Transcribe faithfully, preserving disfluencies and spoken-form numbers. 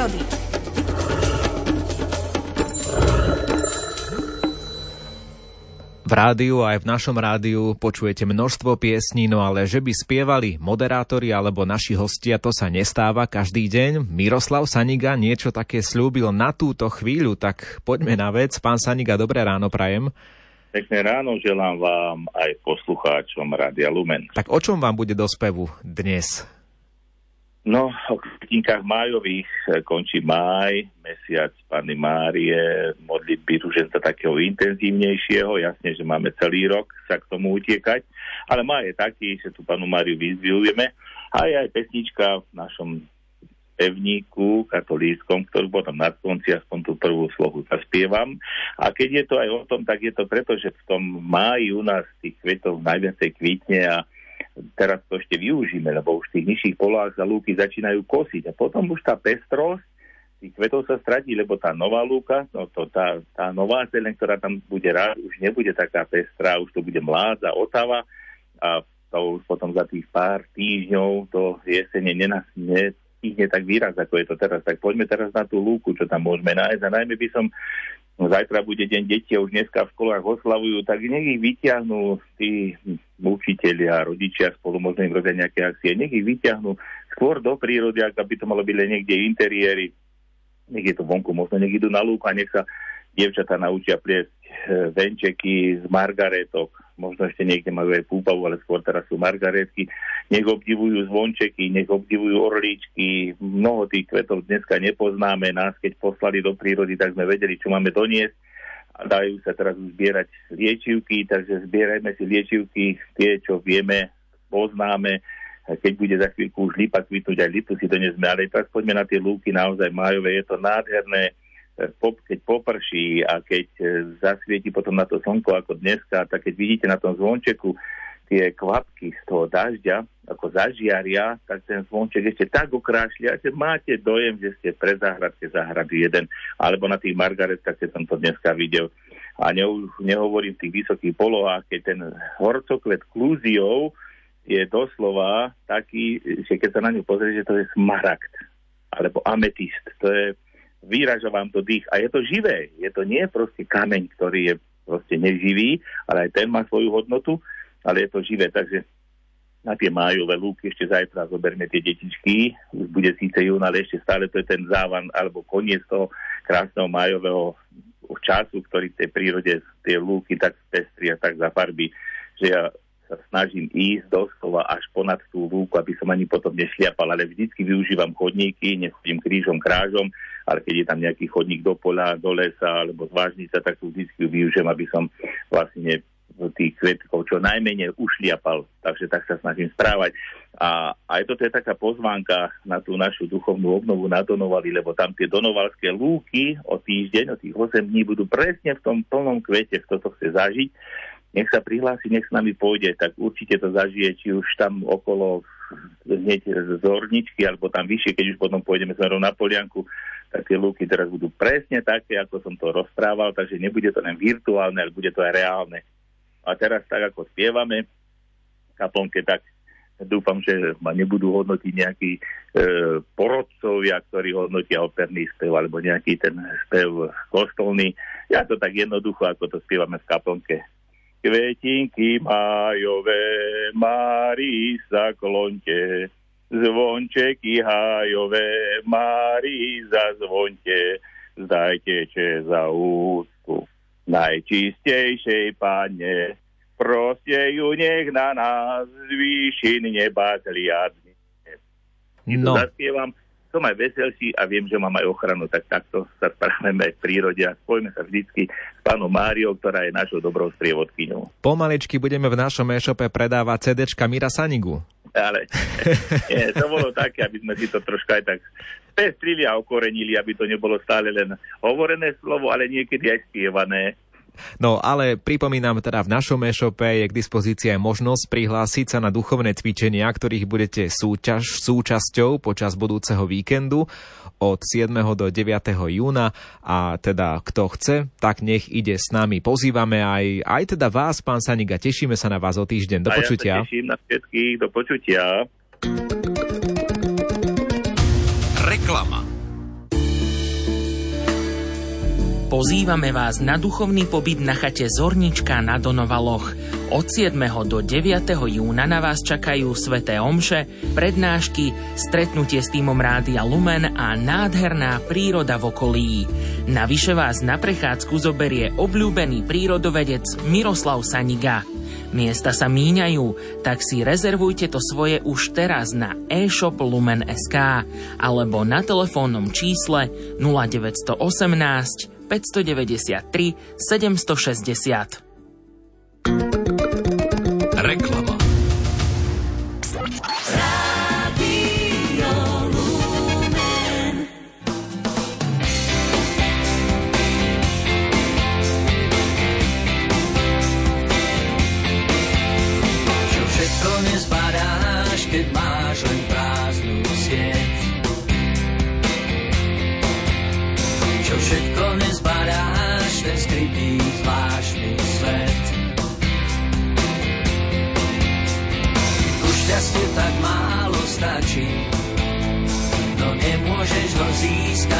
prírody. V rádiu aj v našom rádiu počujete množstvo piesní, no ale že by spievali moderátori alebo naši hostia, to sa nestáva každý deň. Miroslav Saniga niečo také sľúbil na túto chvíľu, tak poďme na vec. Pán Saniga, dobré ráno prajem. Pekné ráno želám vám aj poslucháčom Rádia Lumen. Tak o čom vám bude do spevu dnes? No, o kvítinkách májových končí máj, mesiac Panny Márie, modlitby ruženca takého intenzívnejšieho, jasne, že máme celý rok sa k tomu utiekať, ale máj je taký, že tu Pannu Máriu vyzdvihujeme a je aj pesnička v našom pevníku katolíckom, ktorú potom na konci aspoň tú prvú slohu zaspievam. A keď je to aj o tom, tak je to preto, že v tom máji u nás tých kvetov najviacej kvitne a teraz to ešte využíme, lebo už v tých nižších polohách sa lúky začínajú kosiť a potom už tá pestrosť tých kvetov sa stratí, lebo tá nová lúka, no to, tá, tá nová zeleň, ktorá tam bude rád, už nebude taká pestrá, už to bude mládza, otava a to už potom za tých pár týždňov to jesene nenastihne tak výraz, ako je to teraz. Tak poďme teraz na tú lúku, čo tam môžeme nájsť a najmä by som No, zajtra bude deň detí a už dneska v školách oslavujú, tak nech ich vyťahnú tí učitelia, rodičia spolu, možno im robia nejaké akcie, nech ich vyťahnú skôr do prírody, ak by to malo byť len niekde interiéry, nech je to vonku, možno nech idú na lúku a nech sa dievčatá naučia pliesť venčeky z margaretok, možno ešte niekde majú aj púpavu, ale skôr teraz sú margaretky, nech obdivujú zvončeky, nech obdivujú orličky, mnoho tých kvetov dneska nepoznáme, nás keď poslali do prírody, tak sme vedeli, čo máme doniesť a dajú sa teraz zbierať liečivky, takže zbierajme si liečivky, tie, čo vieme, poznáme, keď bude za chvíľku už lipa kvitnúť, aj lipu si donesme, ale teraz poďme na tie lúky naozaj májové, je to nádherné, keď poprší a keď zasvieti potom na to slnko ako dneska, tak keď vidíte na tom zvončeku tie kvapky z toho dažďa, ako zažiaria, tak ten zvonček ešte tak okrášlia, že máte dojem, že ste pre záhradke záhrady jeden, alebo na tých margaretkách, keď som to dneska videl. A ne, nehovorím v tých vysokých polohách, keď ten horcokvet klúziou je doslova taký, že keď sa na ňu pozrie, že to je smaragd, alebo ametist, to je vyraža vám to dých. A je to živé. Je to nie proste kameň, ktorý je proste neživý, ale aj ten má svoju hodnotu, ale je to živé. Takže na tie májové lúky ešte zajtra zoberme tie detičky. Už bude síce jún, ale ešte stále to je ten závan alebo koniec toho krásneho májového času, ktorý v tej prírode tie lúky tak pestri a tak zafarbí, že ja sa snažím ísť doslova až ponad tú lúku, aby som ani potom nešliapal, ale vždycky využívam chodníky, nechodím krížom, krážom, ale keď je tam nejaký chodník do poľa, do lesa alebo z vážnica, tak tu vždycky využijem, aby som vlastne tých kvetkov čo najmenej ušliapal. Takže tak sa snažím správať. A aj toto je taká pozvánka na tú našu duchovnú obnovu na Donovali, lebo tam tie donovalské lúky o týždeň, o tých osem dní budú presne v tom plnom kvete, kto to chce zažiť. Nech sa prihlási, nech s nami pôjde, tak určite to zažije, či už tam okolo hneď z horničky, alebo tam vyššie, keď už potom pôjdeme smerom na Polianku, tak tie lúky teraz budú presne také, ako som to rozprával, takže nebude to len virtuálne, ale bude to aj reálne. A teraz tak, ako spievame kaplnke, tak dúfam, že ma nebudú hodnotiť nejakí e, porodcovia, ktorí hodnotia operný spev, alebo nejaký ten spev kostolný. Ja to tak jednoducho, ako to spievame v kaplnke. Kvetinky májové, Márii zaklonte, zvončeky hájové, Márii zazvonte, zdajte če za úctu najčistejšej Panne, proste ju nech na nás zvýši neba zliadne. No. Zaspievam, som aj veselší a viem, že mám aj ochranu, tak takto sa správame aj v prírode a spojíme sa vždycky s pánom Máriou, ktorá je našou dobrou sprievodkyňou. Pomaličky budeme v našom e-shope predávať cédéčka Mira Sanigu. Ale nie, to bolo také, aby sme si to troška aj tak spestrili a okorenili, aby to nebolo stále len hovorené slovo, ale niekedy aj spievané. No ale pripomínam teda, v našom e-shope je k dispozícii aj možnosť prihlásiť sa na duchovné cvičenia, ktorých budete súťaž, súčasťou počas budúceho víkendu od siedmeho do deviateho júna a teda kto chce, tak nech ide s nami. Pozývame aj, aj teda vás, pán Saniga, tešíme sa na vás o týždeň. Do a počutia. Ja sa teším na všetkých, do počutia. Reklama. Pozývame vás na duchovný pobyt na chate Zornička na Donovaloch. Od siedmeho do deviateho júna na vás čakajú sväté omše, prednášky, stretnutie s tímom Rádia Lumen a nádherná príroda v okolí. Navyše vás na prechádzku zoberie obľúbený prírodovedec Miroslav Saniga. Miesta sa míňajú, tak si rezervujte to svoje už teraz na e-shop lumen bodka es ká alebo na telefónnom čísle nula deväť jedna osem, päť deväť tri, sedem šesť nula. Reklama. Keď máš len prázdnu sieť, čo všetko nezbadáš, ten skrytý zvláštny svet. Ku šťastiu tak málo stačí, no nemôžeš ho získať